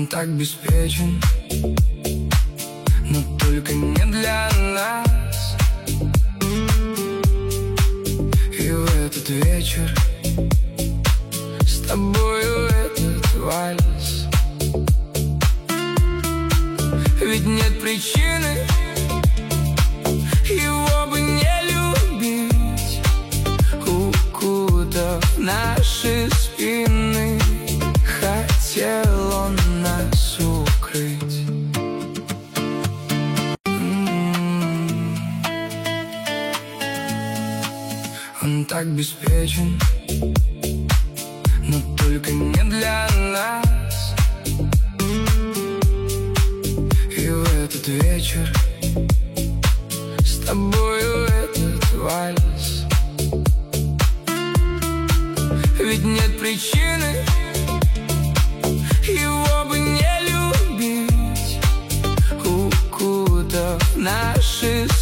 Он так беспечен, но только не для нас. И в этот вечер с тобою этот вальс. Ведь нет причины его бы не любить, укутав наши спины. Хотел он нас укрыть. Он так беспечен, но только не для нас. И в этот вечер с тобою этот вальс. Ведь нет причины его бы не любить, укутав наши